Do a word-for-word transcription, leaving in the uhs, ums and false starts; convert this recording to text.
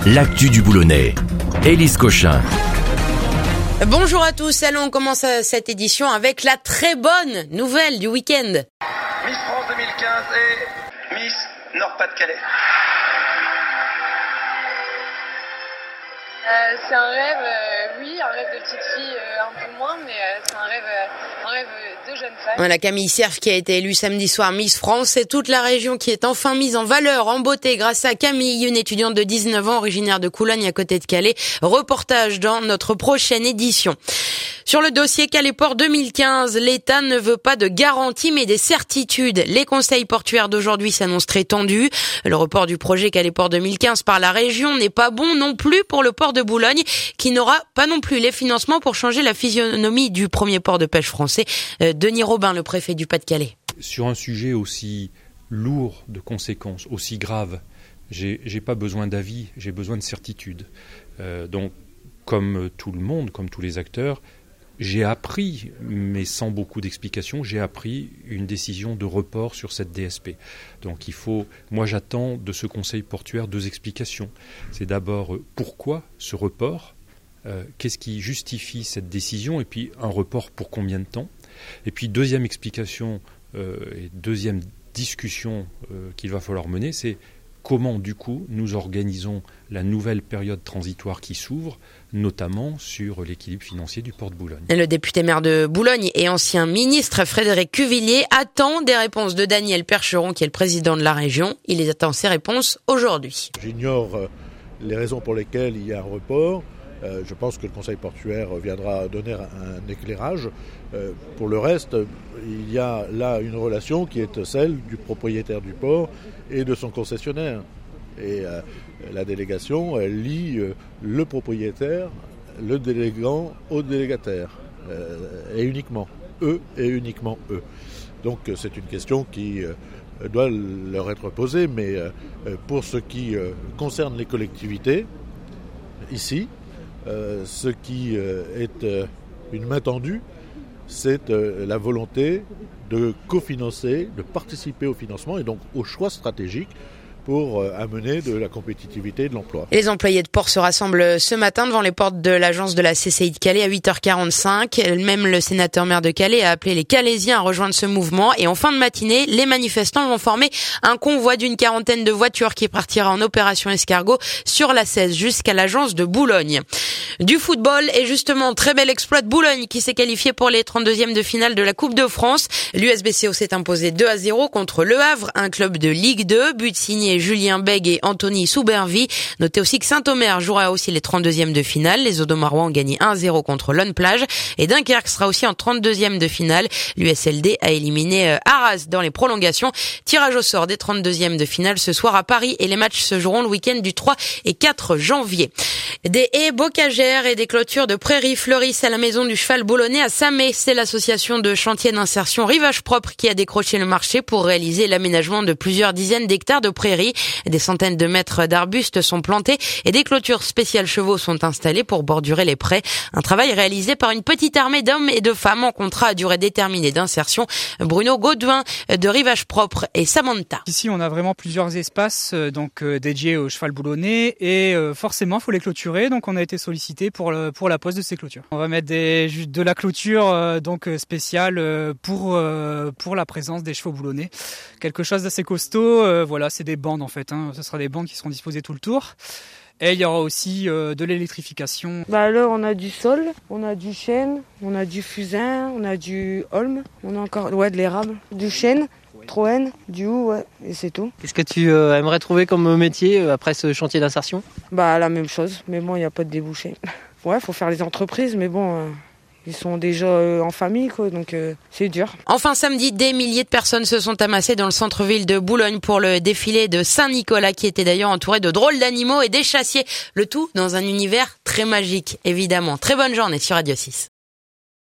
l'actu du Boulonnais. Élise Cochin. Bonjour à tous, allons on commence cette édition avec la très bonne nouvelle du week-end. Miss France deux mille quinze et Miss Nord-Pas-de-Calais. Euh, c'est un rêve, euh, oui, un rêve de petite fille, euh, un peu moins, mais euh, c'est un rêve, euh, un rêve de jeune femme. Voilà, Camille Cerf qui a été élue samedi soir Miss France, c'est toute la région qui est enfin mise en valeur, en beauté, grâce à Camille, une étudiante de dix-neuf ans, originaire de Coulogne à côté de Calais. Reportage dans notre prochaine édition. Sur le dossier Calais-Port deux mille quinze, l'État ne veut pas de garanties mais des certitudes. Les conseils portuaires d'aujourd'hui s'annoncent très tendus. Le report du projet Calais-Port deux mille quinze par la région n'est pas bon non plus pour le port de Boulogne, qui n'aura pas non plus les financements pour changer la physionomie du premier port de pêche français. Euh, Denis Robin, le préfet du Pas-de-Calais. Sur un sujet aussi lourd de conséquences, aussi grave, j'ai, j'ai pas besoin d'avis, j'ai besoin de certitude. Euh, donc, comme tout le monde, comme tous les acteurs, j'ai appris, mais sans beaucoup d'explications, j'ai appris une décision de report sur cette D S P. Donc il faut, moi j'attends de ce conseil portuaire deux explications. C'est d'abord pourquoi ce report, euh, qu'est-ce qui justifie cette décision, et puis un report pour combien de temps. Et puis deuxième explication euh, et deuxième discussion euh, qu'il va falloir mener, c'est comment, du coup, nous organisons la nouvelle période transitoire qui s'ouvre, notamment sur l'équilibre financier du port de Boulogne. Le député maire de Boulogne et ancien ministre Frédéric Cuvillier attend des réponses de Daniel Percheron, qui est le président de la région. Il les attend ses réponses aujourd'hui. J'ignore les raisons pour lesquelles il y a un report. Euh, je pense que le conseil portuaire viendra donner un éclairage. Euh, pour le reste, il y a là une relation qui est celle du propriétaire du port et de son concessionnaire. Et euh, la délégation, elle lie euh, le propriétaire, le délégant au délégataire. Euh, et uniquement eux et uniquement eux. Donc c'est une question qui euh, doit leur être posée. Mais euh, pour ce qui euh, concerne les collectivités, ici, Euh, ce qui euh, est euh, une main tendue, c'est euh, la volonté de cofinancer, de participer au financement et donc au choix stratégique pour euh, amener de la compétitivité et de l'emploi. Les employés de port se rassemblent ce matin devant les portes de l'agence de la C C I de Calais à huit heures quarante-cinq. Même le sénateur maire de Calais a appelé les Calaisiens à rejoindre ce mouvement. Et en fin de matinée, les manifestants vont former un convoi d'une quarantaine de voitures qui partira en opération escargot sur la seize jusqu'à l'agence de Boulogne. Du football et justement, très bel exploit de Boulogne qui s'est qualifié pour les trente-deuxièmes de finale de la Coupe de France. L'U S B C O s'est imposé deux à zéro contre Le Havre, un club de Ligue deux, but signé Julien Bègue et Anthony Soubervie. Notez aussi que Saint-Omer jouera aussi les trente-deuxièmes de finale. Les Audomarois ont gagné un à zéro contre Lone Plage. Et Dunkerque sera aussi en trente-deuxième de finale. L'U S L D a éliminé Arras dans les prolongations. Tirage au sort des trente-deuxièmes de finale ce soir à Paris. Et les matchs se joueront le week-end du trois et quatre janvier. Des haies bocagères et des clôtures de prairies fleurissent à la maison du cheval boulonnais à Samé. C'est l'association de chantiers d'insertion Rivage Propre qui a décroché le marché pour réaliser l'aménagement de plusieurs dizaines d'hectares de prairies. Des centaines de mètres d'arbustes sont plantés et des clôtures spéciales chevaux sont installées pour bordurer les prés. Un travail réalisé par une petite armée d'hommes et de femmes en contrat à durée déterminée d'insertion. Bruno Gaudouin de Rivage Propre et Samantha. Ici, on a vraiment plusieurs espaces donc dédiés au cheval boulonnais et forcément, il faut les clôturer. Donc, on a été sollicité pour le, pour la pose de ces clôtures. On va mettre des, de la clôture donc spéciale pour pour la présence des chevaux boulonnais. Quelque chose d'assez costaud. Voilà, c'est des bandes en fait. Hein. Ce sera des bandes qui seront disposées tout le tour. Et il y aura aussi euh, de l'électrification. Bah alors on a du sol, on a du chêne, on a du fusain, on a du holme, on a encore ouais de l'érable, du chêne, troène, du hou, ouais, et c'est tout. Qu'est-ce que tu euh, aimerais trouver comme métier euh, après ce chantier d'insertion ? Bah la même chose, mais bon il n'y a pas de débouché. Ouais, faut faire les entreprises, mais bon. Euh... Ils sont déjà euh, en famille, quoi, donc euh, c'est dur. Enfin, samedi, des milliers de personnes se sont amassées dans le centre-ville de Boulogne pour le défilé de Saint-Nicolas, qui était d'ailleurs entouré de drôles d'animaux et d'échassiers. Le tout dans un univers très magique, évidemment. Très bonne journée sur Radio six.